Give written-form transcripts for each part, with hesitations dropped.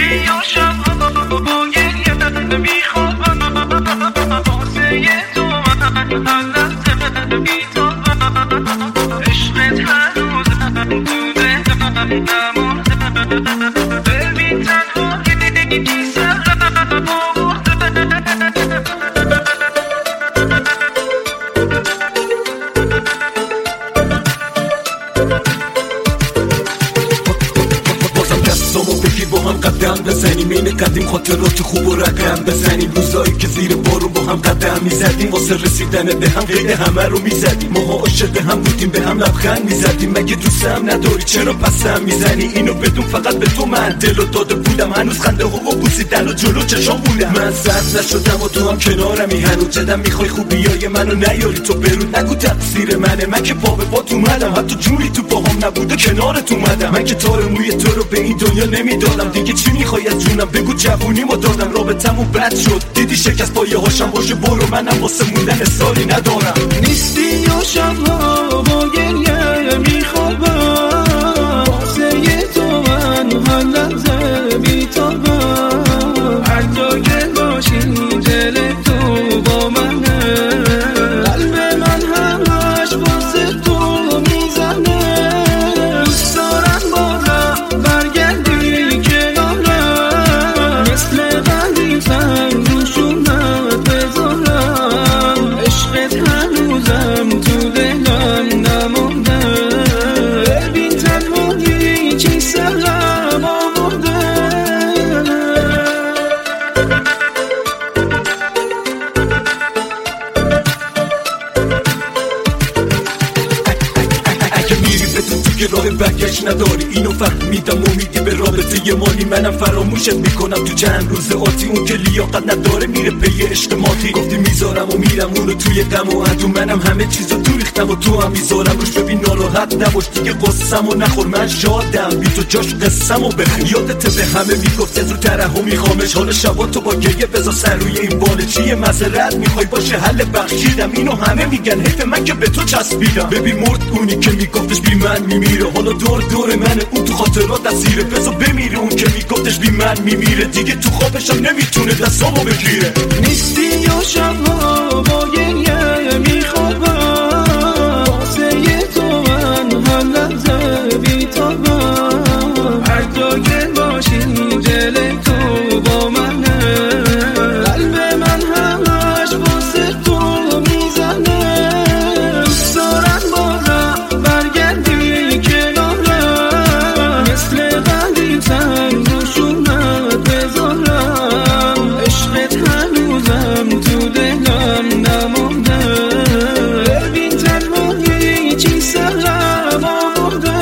نیستی یا شب با گریه میخوابم واسه تو من هر لحظه بیتابم عشقت هنوزم تو دلم نمونده ببین تنهایی سرم با هم قدم بزنیم این قدیم خاطرات خوب و رقم بزنیم روزایی که زیر بارون با هم قدم میزدیم واسه رسیدن به هم قید همه رو میزدیم ماها عاشق هم بودیم به هم لبخند میزدیم مگه دوستم نداری چرا پسم میزنی اینو بدون فقط به تو من دلو داده بودم هنوز خنده ها و بوسیدن و جلو چشام بودم من سرد نشدم و تو هم کنارمی هنوز جدم میخوای خوبیای منو نیاری تو برود نگو تقصیر منه من که پا به پات اومدم حتی جوری تو باهام نبوده کنارت اومدم من که تار موی تو رو به این دنیا نمیدادم دیگه چی میخوای از جونم بگو جوونیمو دادم رابطمون بد شد دیدی شکست پایه هاشم باشه برو منم واسه موندن سالی ندارم نیستی یا شبها با گریه میخوابم واسه تو من هر لحظه بیتابم هر جا که باشی دل تو با منه قلب من همش واسه تو میزنه دوست دارم بازم برگردی کنارم مثل قدیم سنگ روشونت بذارم عشقت هنوزم تو دلم نمونده ببین تنهایی چی سرم آورده اگه میری بدون دیگه راه برگشت نداری اینو فهمیدم امیدی به رابطه مالی منم فراموشت میکنم تو چند روز آتی اون که لیاقت نداره میره پی عشق مادی گفتی میذارم و میرم اونو توی غم و عدو منم همه چیزو تو ریختم و تو هم میذارم روش ببین ناراحت نباش دیگه قصم و نخور من شادم بی تو جاش قصم و بخیر یادت به همه میگفت از رو ترحم میخوامش حالا شبا تو با گریه بذار سر روی این باله چیه معذرت میخوای باشه حل بخشیدم اینو همه میگن حیف من که به تو چسبیدم ببین مرد اونی که میگفتش بی من میمیره حالا دور منه اون تو خاطرات اسیره بذار بمیره اون که میگفتش بی من میمیره دیگه تو خوابشم نمیتونه دستامو بگیره نیستی یا شبها با گریه میخوابم واسه تو من هر لحظه بیتابم هر جا که باشی دل تو با منه قلب من همش واسه تو میزنه دوست دارم بازم برگردی کنارم مثل قدیم سنگ روشونت بذارم عشقت هنوزم تو دلم نمونده ببین تنهایی چی سرم آورده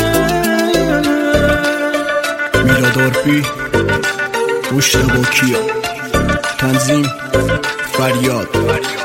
میلاد عرفی گوشت با کیا تنظیم فریاد